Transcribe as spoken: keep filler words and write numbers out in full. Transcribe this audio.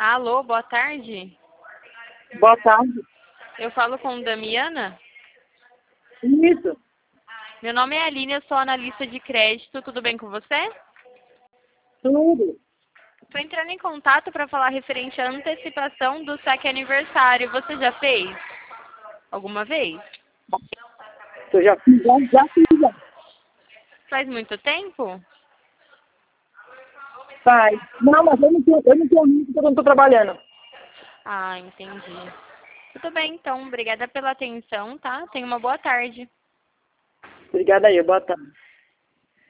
Alô, boa tarde. Boa tarde. Eu falo com Damiana. Isso. Meu nome é Aline, eu sou analista de crédito. Tudo bem com você? Tudo. Estou entrando em contato para falar referente à antecipação do saque aniversário. Você já fez? Alguma vez? Eu já fiz, já, já fiz. Já. Faz muito tempo? Faz. Não, mas eu não tenho, eu não tenho muito porque eu não estou trabalhando. Ah, entendi. Tudo bem, então. Obrigada pela atenção, tá? Tenha uma boa tarde. Obrigada aí, boa tarde.